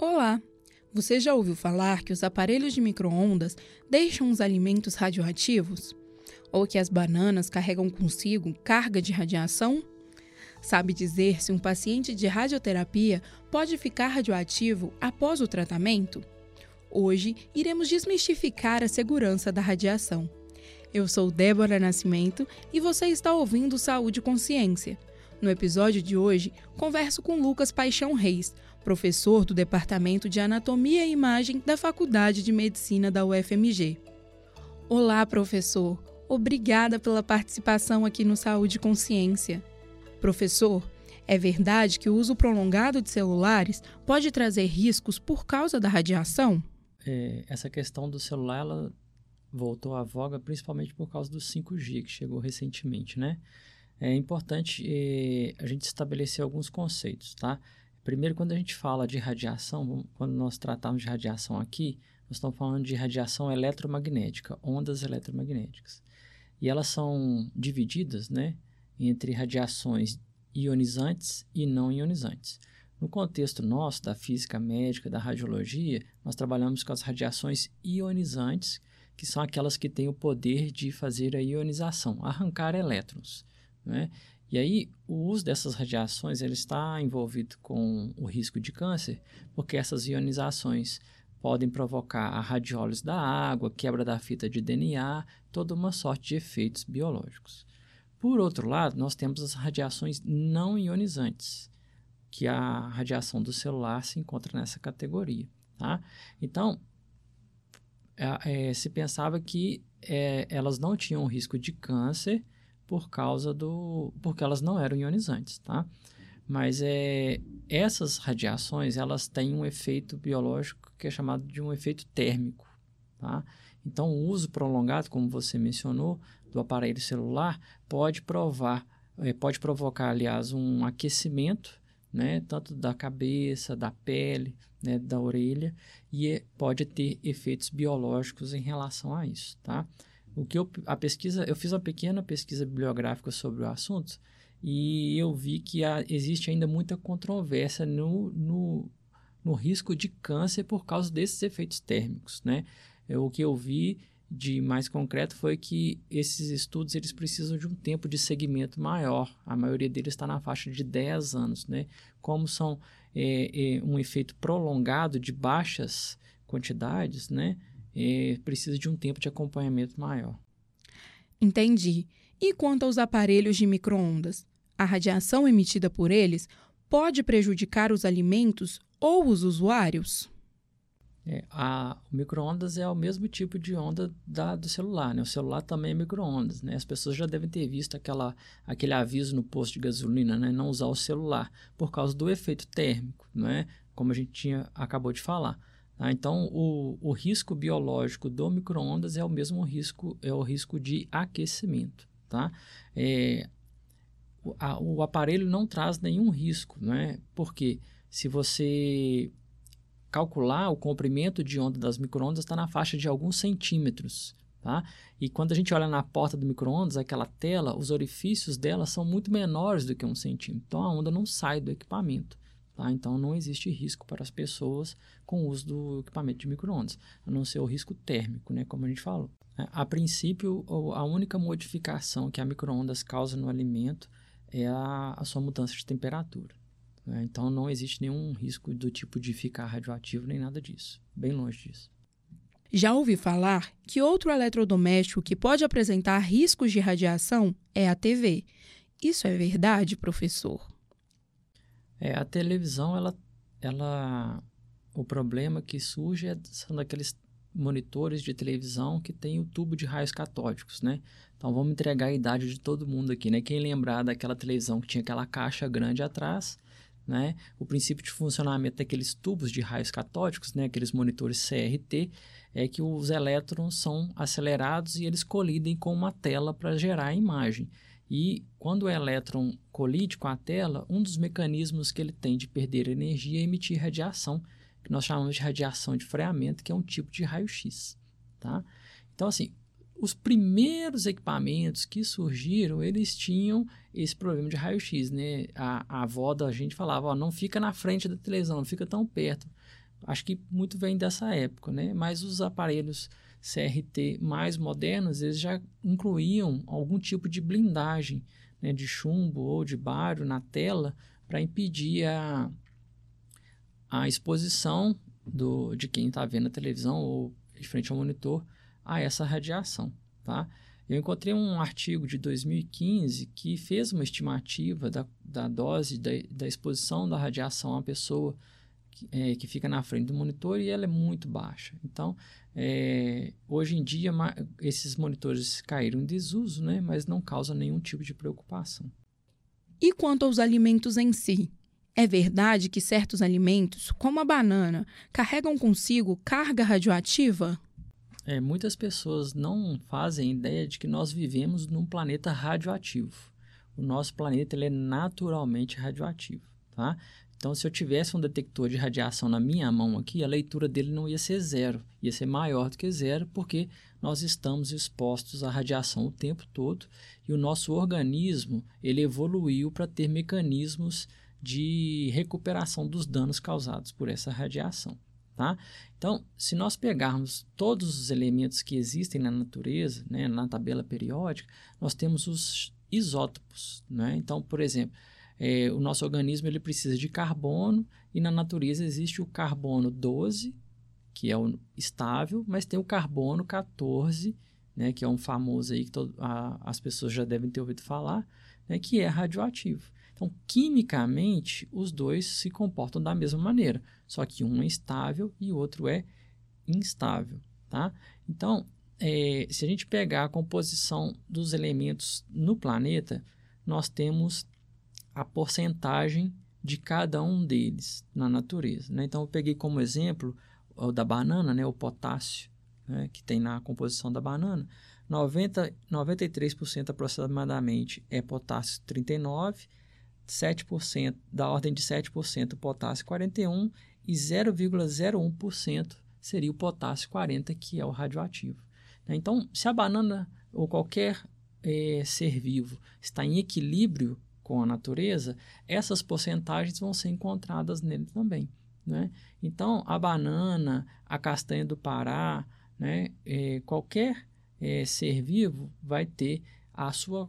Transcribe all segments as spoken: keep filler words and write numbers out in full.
Olá! Você já ouviu falar que os aparelhos de micro-ondas deixam os alimentos radioativos? Ou que as bananas carregam consigo carga de radiação? Sabe dizer se um paciente de radioterapia pode ficar radioativo após o tratamento? Hoje, iremos desmistificar a segurança da radiação. Eu sou Débora Nascimento e você está ouvindo Saúde e Consciência. No episódio de hoje, converso com Lucas Paixão Reis, professor do Departamento de Anatomia e Imagem da Faculdade de Medicina da U F M G. Olá, professor! Obrigada pela participação aqui no Saúde e Consciência. Professor, é verdade que o uso prolongado de celulares pode trazer riscos por causa da radiação? É, essa questão do celular, ela voltou à voga principalmente por causa do cinco G, que chegou recentemente, né? É importante eh, a gente estabelecer alguns conceitos, tá? Primeiro, quando a gente fala de radiação, quando nós tratamos de radiação aqui, nós estamos falando de radiação eletromagnética, ondas eletromagnéticas. E elas são divididas, né, entre radiações ionizantes e não ionizantes. No contexto nosso, da física médica, da radiologia, nós trabalhamos com as radiações ionizantes, que são aquelas que têm o poder de fazer a ionização, arrancar elétrons, né? E aí, o uso dessas radiações ele está envolvido com o risco de câncer, porque essas ionizações podem provocar a radiólise da água, quebra da fita de D N A, toda uma sorte de efeitos biológicos. Por outro lado, nós temos as radiações não ionizantes, que a radiação do celular se encontra nessa categoria, tá? Então, é, é, se pensava que é, elas não tinham risco de câncer por causa do... porque elas não eram ionizantes, tá? Mas é, essas radiações, elas têm um efeito biológico que é chamado de um efeito térmico, tá? Então, o uso prolongado, como você mencionou, do aparelho celular pode provar, é, pode provocar, aliás, um aquecimento, né, tanto da cabeça, da pele, né, da orelha, e é, pode ter efeitos biológicos em relação a isso, tá? O que eu, a pesquisa, eu fiz uma pequena pesquisa bibliográfica sobre o assunto e eu vi que há, existe ainda muita controvérsia no, no, no risco de câncer por causa desses efeitos térmicos, né? Eu, o que eu vi de mais concreto foi que esses estudos eles precisam de um tempo de segmento maior. A maioria deles está na faixa de dez anos, né? Como são é, é, um efeito prolongado de baixas quantidades, né? É, precisa de um tempo de acompanhamento maior. Entendi. E quanto aos aparelhos de micro-ondas? A radiação emitida por eles pode prejudicar os alimentos ou os usuários? É, a, o micro-ondas é o mesmo tipo de onda da, do celular, né? O celular também é micro-ondas, né? As pessoas já devem ter visto aquela, aquele aviso no posto de gasolina, né? Não usar o celular, por causa do efeito térmico, né? Como a gente tinha, acabou de falar. Tá? Então, o, o risco biológico do micro-ondas é o mesmo risco, é o risco de aquecimento, tá? É, o, a, o aparelho não traz nenhum risco, né? Porque se você calcular o comprimento de onda das micro-ondas está na faixa de alguns centímetros, tá? E quando a gente olha na porta do micro-ondas, aquela tela, os orifícios dela são muito menores do que um centímetro. Então, a onda não sai do equipamento, tá? Então, não existe risco para as pessoas com o uso do equipamento de micro-ondas, a não ser o risco térmico, né? Como a gente falou. A princípio, a única modificação que a micro-ondas causa no alimento é a, a sua mudança de temperatura. Então, não existe nenhum risco do tipo de ficar radioativo, nem nada disso. Bem longe disso. Já ouvi falar que outro eletrodoméstico que pode apresentar riscos de radiação é a T V. Isso é verdade, professor? É, a televisão, ela, ela, o problema que surge é, são daqueles monitores de televisão que tem o tubo de raios catódicos, né? Então, vamos entregar a idade de todo mundo aqui, né? Quem lembrar daquela televisão que tinha aquela caixa grande atrás, né? O princípio de funcionamento daqueles tubos de raios catódicos, né? Aqueles monitores C R T, é que os elétrons são acelerados e eles colidem com uma tela para gerar a imagem. E quando o elétron colide com a tela, um dos mecanismos que ele tem de perder energia é emitir radiação, que nós chamamos de radiação de freamento, que é um tipo de raio-x, tá? Então, assim, os primeiros equipamentos que surgiram, eles tinham esse problema de raio-x, né? A, a avó da gente falava, ó, não fica na frente da televisão, não fica tão perto. Acho que muito vem dessa época, né? Mas os aparelhos C R T mais modernos, eles já incluíam algum tipo de blindagem, né, de chumbo ou de bário na tela para impedir a, a exposição do, de quem está vendo a televisão ou de frente ao monitor a essa radiação, tá? Eu encontrei um artigo de dois mil e quinze que fez uma estimativa da, da dose da, da exposição da radiação à pessoa que, é, que fica na frente do monitor, e ela é muito baixa. Então, é, hoje em dia, esses monitores caíram em desuso, né, mas não causam nenhum tipo de preocupação. E quanto aos alimentos em si? É verdade que certos alimentos, como a banana, carregam consigo carga radioativa? É, muitas pessoas não fazem ideia de que nós vivemos num planeta radioativo. O nosso planeta ele é naturalmente radioativo, tá? Então, se eu tivesse um detector de radiação na minha mão aqui, a leitura dele não ia ser zero, ia ser maior do que zero, porque nós estamos expostos à radiação o tempo todo e o nosso organismo ele evoluiu para ter mecanismos de recuperação dos danos causados por essa radiação. Tá? Então, se nós pegarmos todos os elementos que existem na natureza, né, na tabela periódica, nós temos os isótopos. Né? Então, por exemplo, é, o nosso organismo ele precisa de carbono e na natureza existe o carbono doze, que é o estável, mas tem o carbono quatorze, né, que é um famoso aí que todo, a, as pessoas já devem ter ouvido falar, né, que é radioativo. Então, quimicamente, os dois se comportam da mesma maneira, só que um é estável e o outro é instável, tá? Então, é, se a gente pegar a composição dos elementos no planeta, nós temos a porcentagem de cada um deles na natureza, né? Então, eu peguei como exemplo o da banana, né, o potássio, né, que tem na composição da banana. noventa, noventa e três por cento aproximadamente é potássio trinta e nove, sete por cento, da ordem de sete por cento potássio quarenta e um e zero vírgula zero um por cento seria o potássio quarenta, que é o radioativo. Então, se a banana ou qualquer é, ser vivo está em equilíbrio com a natureza, essas porcentagens vão ser encontradas nele também. Né? Então, a banana, a castanha do Pará, né, é, qualquer é, ser vivo vai ter a sua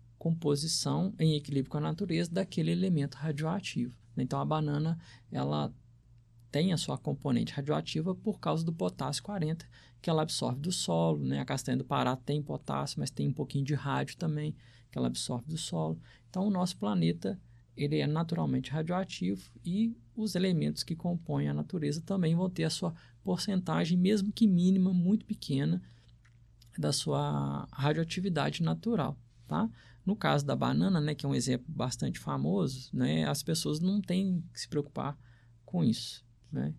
composição em equilíbrio com a natureza daquele elemento radioativo. Então, a banana ela tem a sua componente radioativa por causa do potássio quarenta, que ela absorve do solo. Né? A castanha do Pará tem potássio, mas tem um pouquinho de rádio também, que ela absorve do solo. Então, o nosso planeta ele é naturalmente radioativo e os elementos que compõem a natureza também vão ter a sua porcentagem, mesmo que mínima, muito pequena, da sua radioatividade natural. Tá? No caso da banana, né, que é um exemplo bastante famoso, né, as pessoas não têm que se preocupar com isso. Né?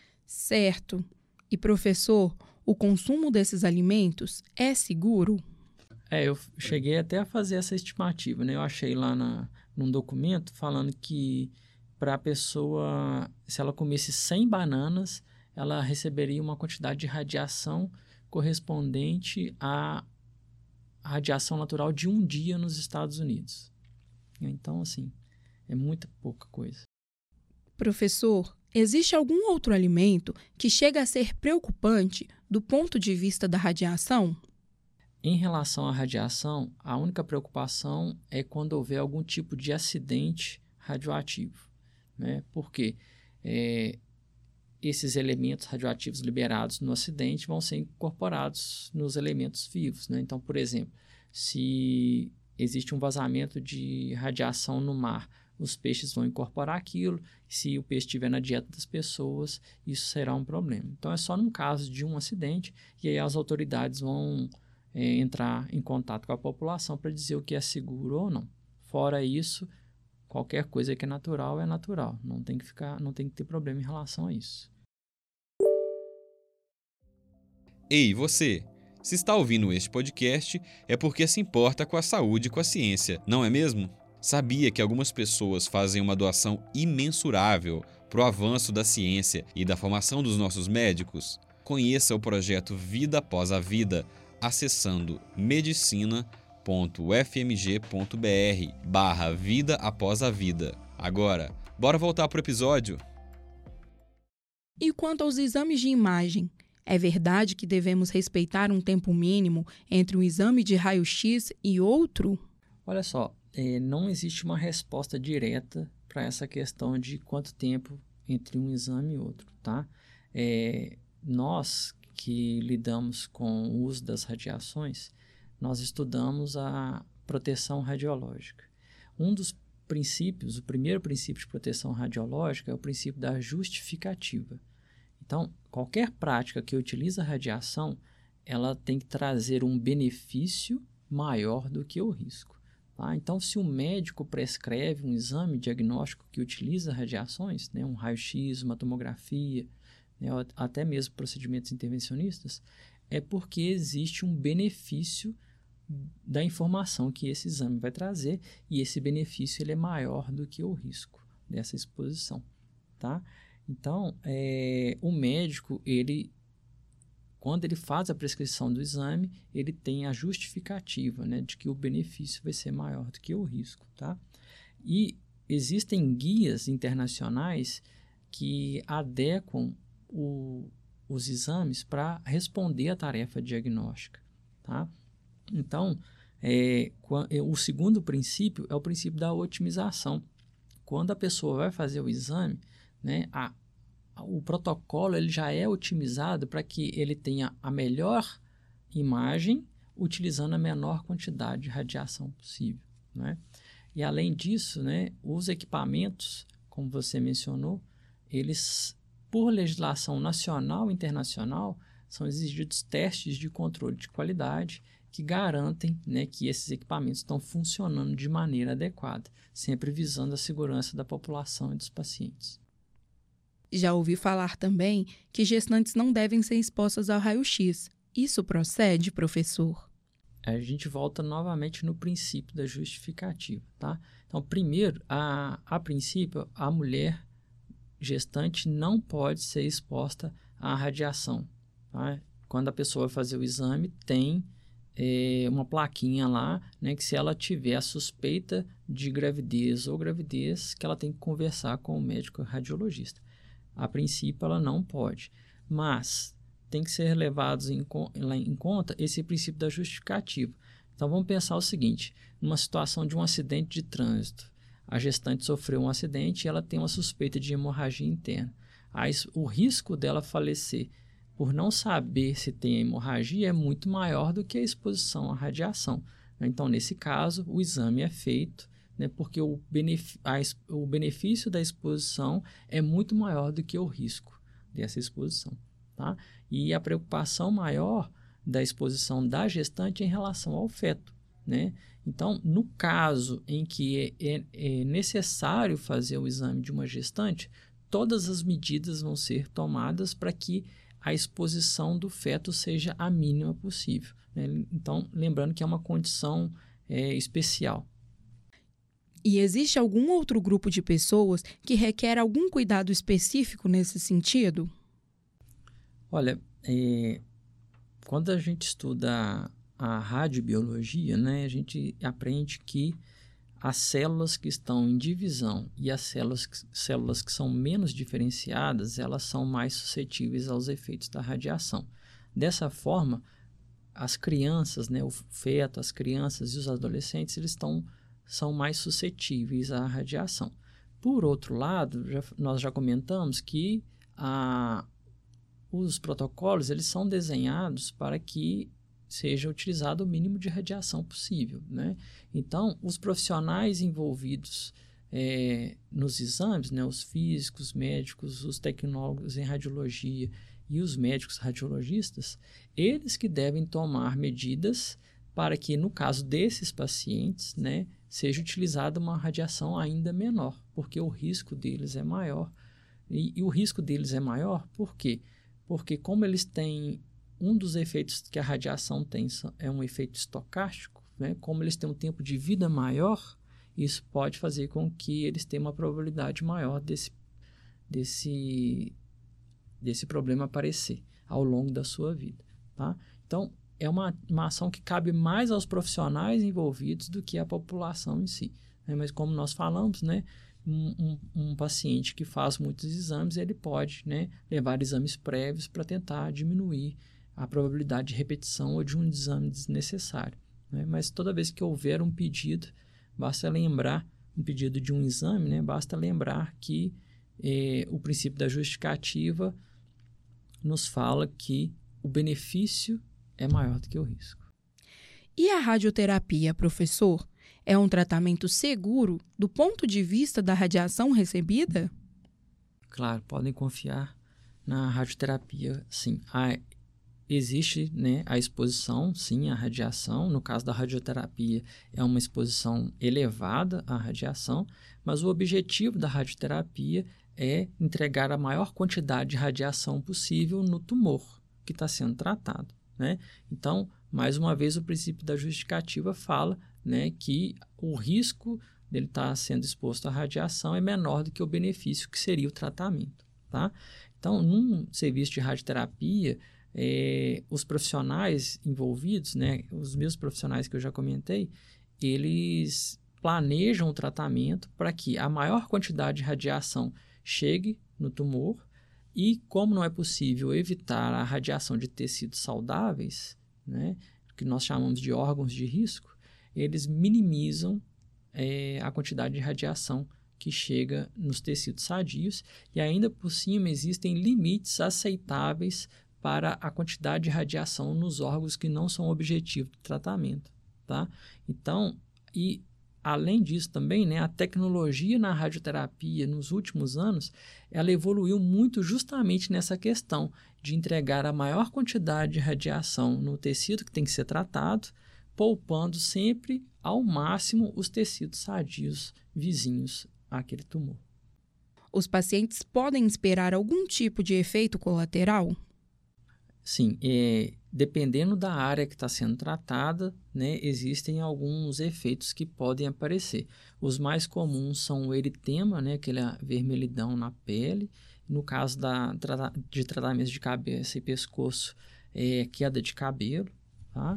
Certo. E, professor, o consumo desses alimentos é seguro? É, eu cheguei até a fazer essa estimativa. Né? Eu achei lá na, num documento falando que para a pessoa, se ela comesse cem bananas, ela receberia uma quantidade de radiação correspondente à radiação natural de um dia nos Estados Unidos. Então, assim, é muita pouca coisa. Professor, existe algum outro alimento que chega a ser preocupante do ponto de vista da radiação? Em relação à radiação, a única preocupação é quando houver algum tipo de acidente radioativo. Né? Porque é, esses elementos radioativos liberados no acidente vão ser incorporados nos elementos vivos. Né? Então, por exemplo, se existe um vazamento de radiação no mar, os peixes vão incorporar aquilo. Se o peixe estiver na dieta das pessoas, isso será um problema. Então, é só num caso de um acidente, e aí as autoridades vão é, entrar em contato com a população para dizer o que é seguro ou não. Fora isso, qualquer coisa que é natural é natural. Não tem que ficar, não tem que ter problema em relação a isso. Ei, você! Se está ouvindo este podcast, é porque se importa com a saúde e com a ciência, não é mesmo? Sabia que algumas pessoas fazem uma doação imensurável para o avanço da ciência e da formação dos nossos médicos? Conheça o projeto Vida Após a Vida acessando medicina ponto u f m g ponto b r barra Vida Após a Vida. Agora, bora voltar para o episódio? E quanto aos exames de imagem, é verdade que devemos respeitar um tempo mínimo entre um exame de raio-x e outro? Olha só, é, não existe uma resposta direta para essa questão de quanto tempo entre um exame e outro, tá? É, nós que lidamos com o uso das radiações, nós estudamos a proteção radiológica. Um dos princípios, o primeiro princípio de proteção radiológica é o princípio da justificativa. Então, qualquer prática que utiliza radiação, ela tem que trazer um benefício maior do que o risco. Tá? Então, se o médico prescreve um exame diagnóstico que utiliza radiações, né, um raio-x, uma tomografia, né, até mesmo procedimentos intervencionistas, é porque existe um benefício da informação que esse exame vai trazer e esse benefício ele é maior do que o risco dessa exposição. Tá? Então, é, o médico, ele, quando ele faz a prescrição do exame, ele tem a justificativa, né, de que o benefício vai ser maior do que o risco. Tá? E existem guias internacionais que adequam o, os exames para responder à tarefa diagnóstica. Tá? Então, é, o segundo princípio é o princípio da otimização. Quando a pessoa vai fazer o exame, né, a, a, o protocolo ele já é otimizado para que ele tenha a melhor imagem utilizando a menor quantidade de radiação possível. Né? E, além disso, né, os equipamentos, como você mencionou, eles, por legislação nacional e internacional, são exigidos testes de controle de qualidade que garantem, né, que esses equipamentos estão funcionando de maneira adequada, sempre visando a segurança da população e dos pacientes. Já ouvi falar também que gestantes não devem ser expostas ao raio-x. Isso procede, professor? A gente volta novamente no princípio da justificativa, tá? Então, primeiro, a, a princípio, a mulher gestante não pode ser exposta à radiação. Tá? Quando a pessoa vai fazer o exame, tem é, uma plaquinha lá, né, que se ela tiver a suspeita de gravidez ou gravidez, que ela tem que conversar com o médico radiologista. A princípio, ela não pode, mas tem que ser levados em, em conta esse princípio da justificativa. Então, vamos pensar o seguinte, numa situação de um acidente de trânsito, a gestante sofreu um acidente e ela tem uma suspeita de hemorragia interna. Aí, o risco dela falecer por não saber se tem hemorragia é muito maior do que a exposição à radiação. Então, nesse caso, o exame é feito, né, porque o, benef- a, o benefício da exposição é muito maior do que o risco dessa exposição. Tá? E a preocupação maior da exposição da gestante é em relação ao feto. Né? Então, no caso em que é, é, é necessário fazer o exame de uma gestante, todas as medidas vão ser tomadas para que a exposição do feto seja a mínima possível. Né? Então, lembrando que é uma condição é, especial. E existe algum outro grupo de pessoas que requer algum cuidado específico nesse sentido? Olha, é, quando a gente estuda a radiobiologia, né, a gente aprende que as células que estão em divisão e as células, células que são menos diferenciadas, elas são mais suscetíveis aos efeitos da radiação. Dessa forma, as crianças, né, o feto, as crianças e os adolescentes, eles estão, são mais suscetíveis à radiação. Por outro lado, já, nós já comentamos que a, os protocolos eles são desenhados para que seja utilizado o mínimo de radiação possível. Né? Então, os profissionais envolvidos é, nos exames, né, os físicos, médicos, os tecnólogos em radiologia e os médicos radiologistas, eles que devem tomar medidas para que, no caso desses pacientes, né, seja utilizada uma radiação ainda menor, porque o risco deles é maior. E, e o risco deles é maior por quê? Porque como eles têm um dos efeitos que a radiação tem é um efeito estocástico, né? Como eles têm um tempo de vida maior, isso pode fazer com que eles tenham uma probabilidade maior desse, desse, desse problema aparecer ao longo da sua vida. Tá? Então, é uma, uma ação que cabe mais aos profissionais envolvidos do que à população em si. Né? Mas como nós falamos, né, um, um, um paciente que faz muitos exames, ele pode, né, levar exames prévios para tentar diminuir a probabilidade de repetição ou de um exame desnecessário, né? Mas toda vez que houver um pedido, basta lembrar, um pedido de um exame, né, basta lembrar que eh, o princípio da justificativa nos fala que o benefício é maior do que o risco. E a radioterapia, professor, é um tratamento seguro do ponto de vista da radiação recebida? Claro, podem confiar na radioterapia, sim. A, existe, né, a exposição, sim, à radiação. No caso da radioterapia, é uma exposição elevada à radiação, mas o objetivo da radioterapia é entregar a maior quantidade de radiação possível no tumor que está sendo tratado, né? Então, mais uma vez, o princípio da justificativa fala, né, que o risco dele estar sendo exposto à radiação é menor do que o benefício que seria o tratamento, tá? Então, num serviço de radioterapia, é, os profissionais envolvidos, né, os mesmos profissionais que eu já comentei, eles planejam o tratamento para que a maior quantidade de radiação chegue no tumor e, como não é possível evitar a radiação de tecidos saudáveis, né, que nós chamamos de órgãos de risco, eles minimizam é, a quantidade de radiação que chega nos tecidos sadios e ainda por cima existem limites aceitáveis para a quantidade de radiação nos órgãos que não são objetivo do tratamento, tá? Então, e além disso também, né, a tecnologia na radioterapia nos últimos anos, ela evoluiu muito justamente nessa questão de entregar a maior quantidade de radiação no tecido que tem que ser tratado, poupando sempre ao máximo os tecidos sadios vizinhos àquele tumor. Os pacientes podem esperar algum tipo de efeito colateral? Sim, é, dependendo da área que está sendo tratada, né, existem alguns efeitos que podem aparecer. Os mais comuns são o eritema, né, aquele vermelhidão na pele. No caso da, de tratamentos de cabeça e pescoço, é queda de cabelo, tá?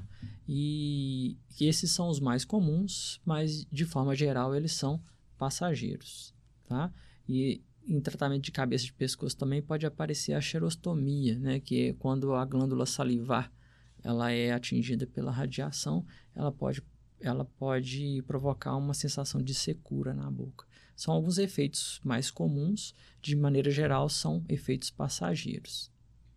E, e esses são os mais comuns, mas de forma geral eles são passageiros, tá? E em tratamento de cabeça e de pescoço também pode aparecer a xerostomia, né, que é quando a glândula salivar ela é atingida pela radiação, ela pode, ela pode provocar uma sensação de secura na boca. São alguns efeitos mais comuns, de maneira geral são efeitos passageiros.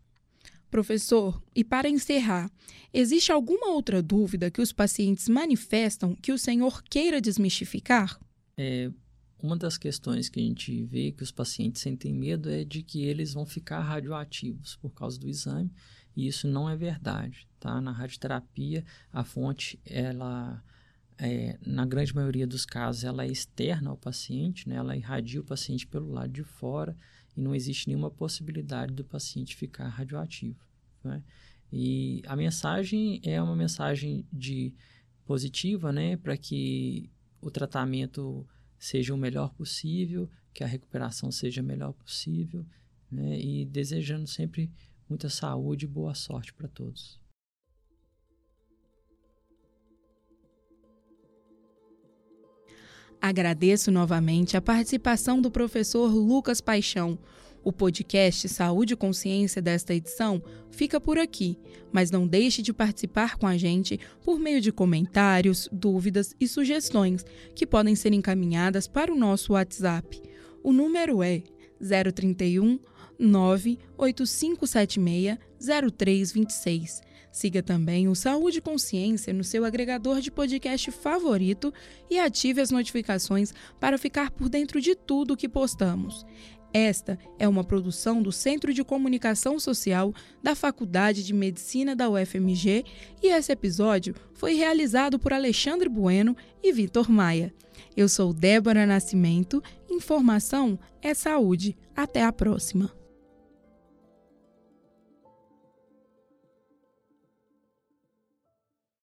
Professor, e para encerrar, existe alguma outra dúvida que os pacientes manifestam que o senhor queira desmistificar? É, Uma das questões que a gente vê que os pacientes sentem medo é de que eles vão ficar radioativos por causa do exame, e isso não é verdade, tá? Na radioterapia, a fonte, ela, é, na grande maioria dos casos, ela é externa ao paciente, né? Ela irradia o paciente pelo lado de fora e não existe nenhuma possibilidade do paciente ficar radioativo, né? E a mensagem é uma mensagem de positiva, né? Para que o tratamento seja o melhor possível, que a recuperação seja a melhor possível, né? E desejando sempre muita saúde e boa sorte para todos. Agradeço novamente a participação do professor Lucas Paixão. O podcast Saúde e Consciência desta edição fica por aqui, mas não deixe de participar com a gente por meio de comentários, dúvidas e sugestões que podem ser encaminhadas para o nosso WhatsApp. O número é zero trinta e um, nove oito cinco sete seis, zero três dois seis. Siga também o Saúde e Consciência no seu agregador de podcast favorito e ative as notificações para ficar por dentro de tudo que postamos. Esta é uma produção do Centro de Comunicação Social da Faculdade de Medicina da U F M G e esse episódio foi realizado por Alexandre Bueno e Vitor Maia. Eu sou Débora Nascimento, informação é saúde. Até a próxima!